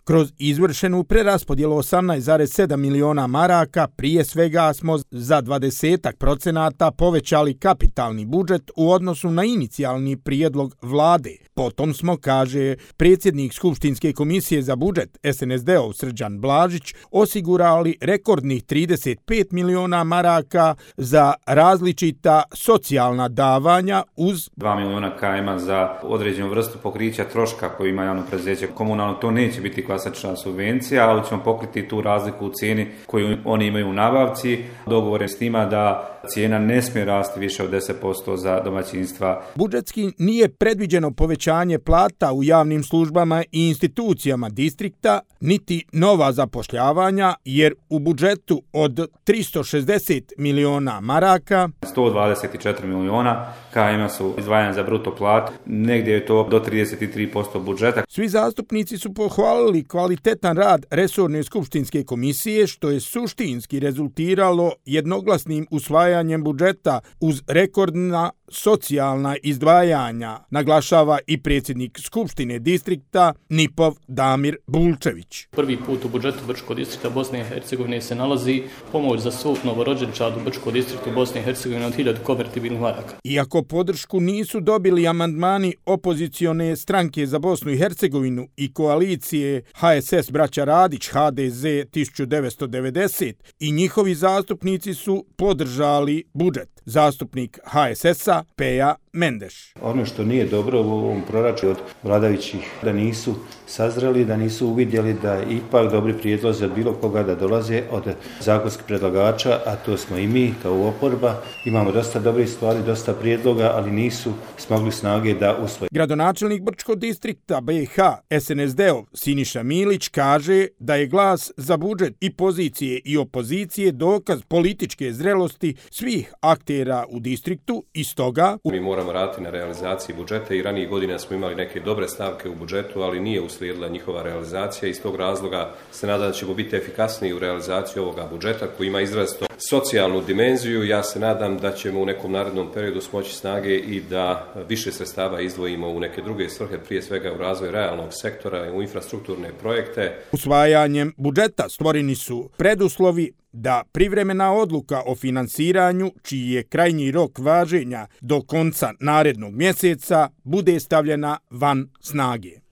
Kroz izvršenu preraspodjelu 18,7 miliona maraka prije svega smo za 20% povećali kapitalni budžet u odnosu na inicijalni prijedlog vlade. Potom smo, kaže predsjednik Skupštinske komisije za budžet SNSD-ov Srđan Blažić, osigurali rekordnih 35 miliona maraka za različita socijalna davanja uz 2 miliona km za određenu vrstu pokrića troška koju ima javno preduzeće komunalno. To neće biti klasična subvencija, ali ćemo pokriti tu razliku u cijeni koju oni imaju u nabavci. Dogovor je s njima da cijena ne smije rasti više od 10% za domaćinstva. Budžetski nije predviđeno povećanje plata u javnim službama i institucijama distrikta, niti nova zapošljavanja, jer u budžetu od 360 miliona maraka 124 miliona km su izdvajanja za bruto platu, negdje je to do 33% budžeta. Svi zastupnici su pohvalili kvalitetan rad resorne skupštinske komisije, što je suštinski rezultiralo jednoglasnim usvajanjem budžeta uz rekordna socijalna izdvajanja, naglašava i predsjednik Skupštine distrikta NIP-ov Damir Bulčević. Prvi put u budžetu Brčkog distrikta Bosne i Hercegovine se nalazi pomoć za svu novorođenčad u Brčkog distriktu Bosne i Hercegovine od 1000 konvertibilnih maraka. Iako podršku nisu dobili amandmani opozicione stranke za Bosnu i Hercegovinu i koalicije HSS braća Radić HDZ 1990 i njihovi zastupnici su podržali budžet. Zastupnik HSS-a Peja Mendeš. Ono što nije dobro u ovom proračunu od vladajućih da nisu sazreli, da nisu uvidjeli da ipak dobri prijedlozi od bilo koga da dolaze od zakonskih predlagača, a to smo i mi kao oporba. Imamo dosta dobrih stvari, dosta prijedloga, ali nisu smogli snage da usvoje. Gradonačelnik Brčkog distrikta BiH SNSD-ov Siniša Milić kaže da je glas za budžet i pozicije i opozicije dokaz političke zrelosti svih aktera u distriktu i stoga mi moramo raditi na realizaciji budžeta i ranijih godina smo imali neke dobre stavke u budžetu, ali nije uslijedila njihova realizacija. Iz tog razloga se nadam da ćemo biti efikasniji u realizaciji ovoga budžeta koji ima izrazito socijalnu dimenziju. Ja se nadam da ćemo u nekom narednom periodu smoći snage i da više sredstava izdvojimo u neke druge svrhe, prije svega u razvoj realnog sektora, u infrastrukturne projekte. Usvajanjem budžeta stvoreni su preduslovi da privremena odluka o finansiranju, čiji je krajnji rok važenja do konca narednog mjeseca, bude stavljena van snage.